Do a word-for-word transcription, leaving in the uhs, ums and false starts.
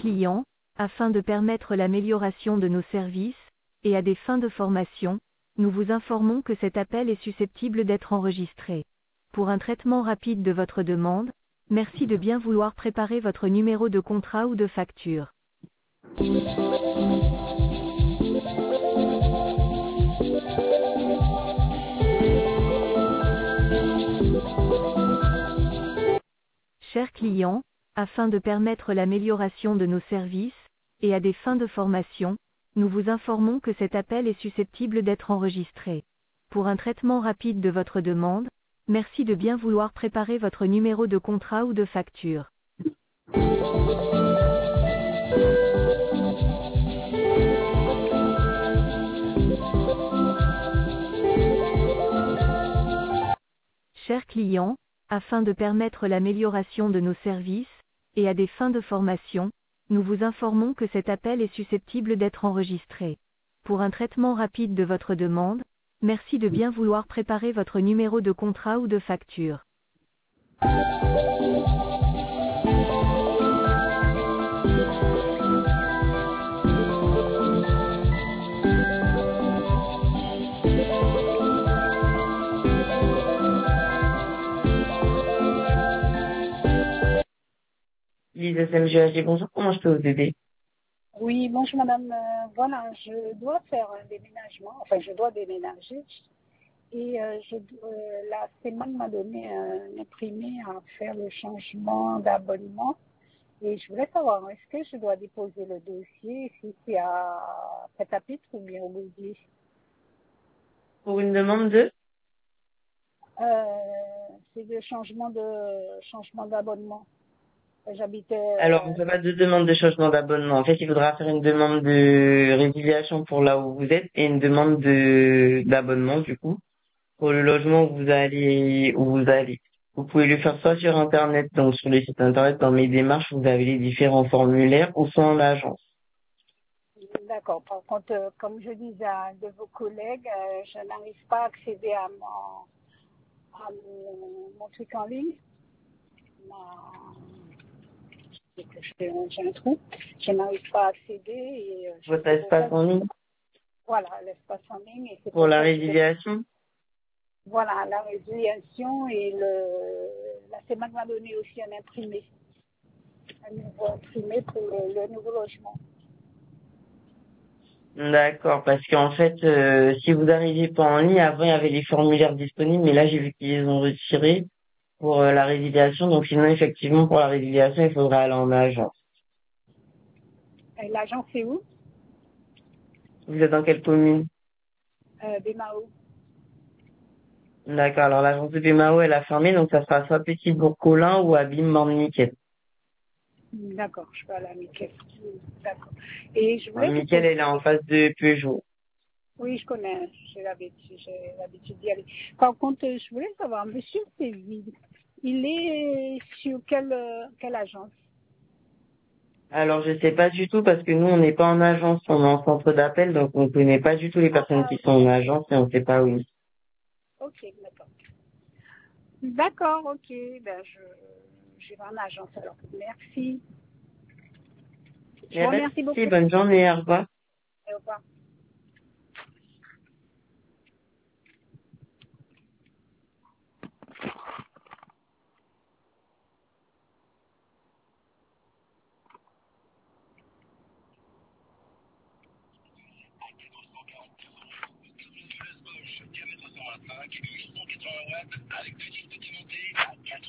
client, afin de permettre l'amélioration de nos services, et à des fins de formation, nous vous informons que cet appel est susceptible d'être enregistré. Pour un traitement rapide de votre demande, merci de bien vouloir préparer votre numéro de contrat ou de facture. Chers clients, afin de permettre l'amélioration de nos services, et à des fins de formation, nous vous informons que cet appel est susceptible d'être enregistré. Pour un traitement rapide de votre demande, merci de bien vouloir préparer votre numéro de contrat ou de facture. Chers clients, afin de permettre l'amélioration de nos services, et à des fins de formation, nous vous informons que cet appel est susceptible d'être enregistré. Pour un traitement rapide de votre demande, merci de bien vouloir préparer votre numéro de contrat ou de facture. Lise S M G H D, bonjour, comment je peux vous aider? Oui, bonjour madame. Euh, voilà, je dois faire un déménagement, enfin je dois déménager et euh, je, euh, la semaine m'a donné un imprimé à faire le changement d'abonnement et je voulais savoir, est-ce que je dois déposer le dossier, si c'est à Petapitre ou bien au Gaudier? Pour une demande de? euh, C'est le changement de changement d'abonnement. J'habitais... Alors, on ne fait pas de demande de changement d'abonnement. En fait, il faudra faire une demande de résiliation pour là où vous êtes et une demande de d'abonnement, du coup, pour le logement où vous allez, où vous allez. Vous pouvez le faire soit sur Internet, donc sur les sites Internet, dans mes démarches, vous avez les différents formulaires, ou soit en agence. D'accord. Par contre, euh, comme je disais à un de vos collègues, euh, je n'arrive pas à accéder à mon, à mon, mon truc en ligne. Ma- J'ai j'ai un trou. Je n'arrive pas à accéder et euh, je Votre sais pour ça espace que- en ligne voilà, l'espace en ligne et c'est pour pour la ça que je vais, résiliation. voilà, la résiliation et le, la semaine m'a donné aussi un imprimé, un nouveau imprimé pour le, le nouveau logement. D'accord, parce qu'en fait, euh, si vous n'arrivez pas en ligne, avant il y avait les formulaires disponibles, mais là j'ai vu qu'ils les ont retirés pour euh, la résiliation. Donc sinon, effectivement, pour la résiliation, il faudra aller en agence. Et l'agence c'est où? Vous êtes dans quelle commune? euh, Bémao. D'accord, alors l'agence de Bémao, elle a fermé, donc ça sera soit Petit Bourg-Colin ou Abîme Morne-Miquel. D'accord, je vais à la Miquel. D'accord. Et je voulais vous Miquel, poser... elle est en face de Peugeot. Oui, je connais, j'ai l'habitude, j'ai l'habitude d'y aller. Par contre, je voulais savoir, Monsieur Séville, il est sur quelle, euh, quelle agence? Alors je sais pas du tout parce que nous on n'est pas en agence, on est en centre d'appel, donc on connaît pas du tout les personnes Ah, qui sont ok. en agence et on sait pas où. Ok, d'accord. D'accord, ok. Ben, je, je vais en agence alors. Merci. Il Je n'y vous a pas de remercie souci, beaucoup. bonne journée, au revoir. Et au revoir. Diamètre cent vingt-cinq, huit cent quatre-vingts watts avec deux types de